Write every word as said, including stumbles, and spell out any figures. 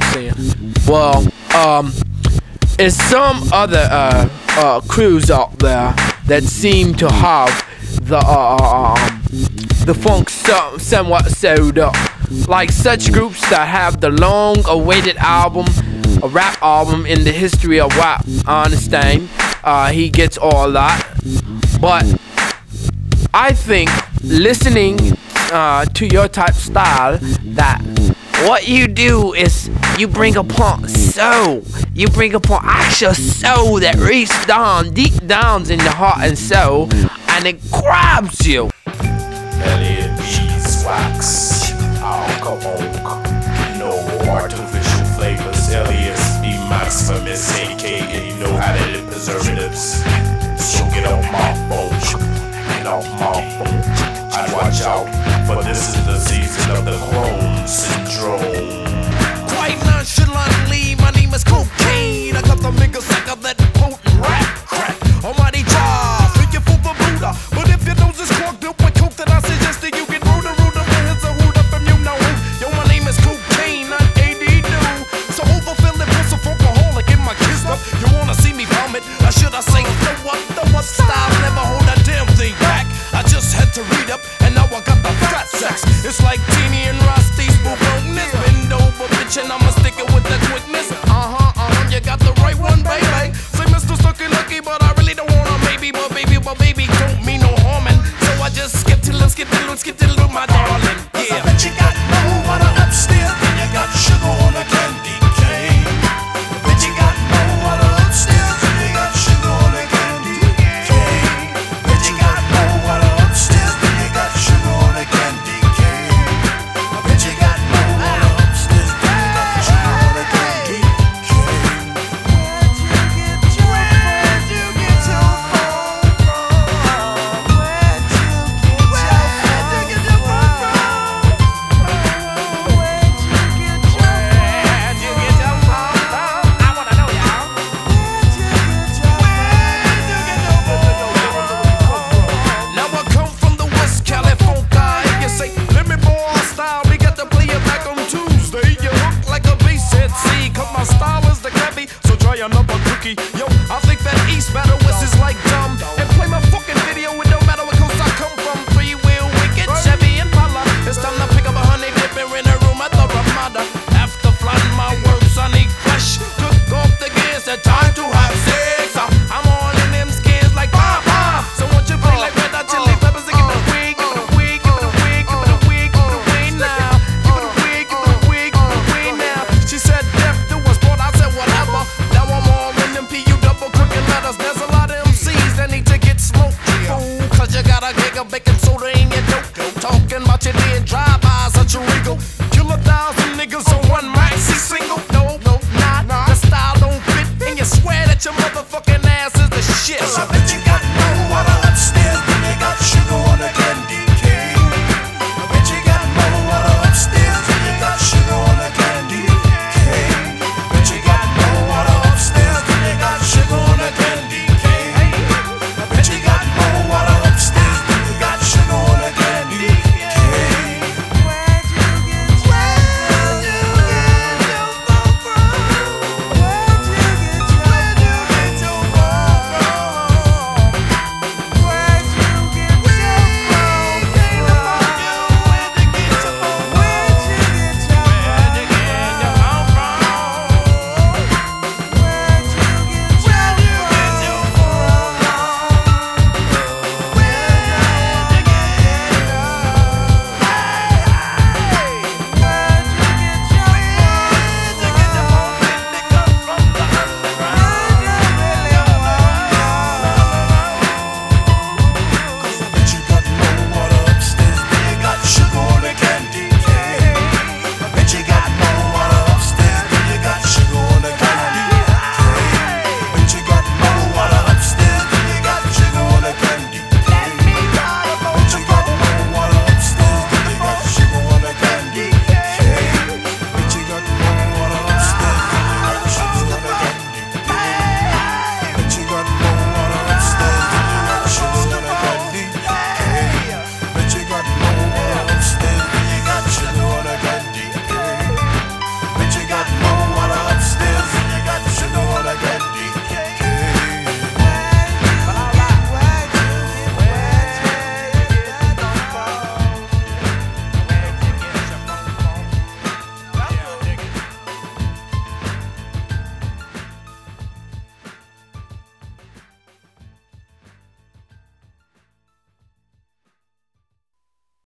saying? Well, um, it's some other uh, uh, crews out there that seem to have the uh, um, the funk so, somewhat sewed up. Like such groups that have the long-awaited album, a rap album in the history of rap. I understand. Uh, he gets all that, but I think listening uh, to your type style, that what you do is you bring upon soul, you bring upon actual soul that reaches down, deep down in the heart and soul, and it grabs you. Elliot Beeswax, oh come on, no artificial flavors. Elliot B. Maximus, aka you know how to live preservatives. So get off my phone, get off my phone. I'd watch out, for this is the season of the clone syndrome. Quite nonchalantly, my name is Cocaine. I got the niggas sick of that potent rap crack. Almighty Jah, figure for the Buddha. But if your nose is clogged up with coke, then I suggest that you get ruder, ruder. My head's a hood up and you know who. Yo, my name is Cocaine, not A D do. So overfill it, put some funkaholic in my kiss up. You wanna see me vomit? Or should I say, throw up, throw up style? Never hold a damn thing back. I just had to read up, and now I got the fat sex. It's like Teeny and Rosty's bonus. Bend over, bitch, and I'ma stick it with the quickness. Uh-huh, uh-huh, you got the right one, baby. Say Mister Stucky Lucky, but I really don't wanna maybe, but baby, but baby, don't mean no harming. So I just skip till skip till skip till my darling. Yeah. I bet you got no water upstairs, and you got sugar on a candy cane. I bet you got no water upstairs, and you got sugar on a candy cane. I bet you got no water upstairs, and you got sugar on a candy cane. I bet you got no water upstairs, and you got sugar on a candy cane. Where'd you get your phone from? Where'd you get your phone from? Where'd you get your Where'd you get your phone from? I wanna know, y'all. Where'd you get your Where'd you get your phone? Now I come from the West California. If you say, let me borrow our style, we got to play it back on Tuesday. You look like a bass head, see, cause my style is the cabby, so try another cookie. Yo, I think that East Battle West is like done.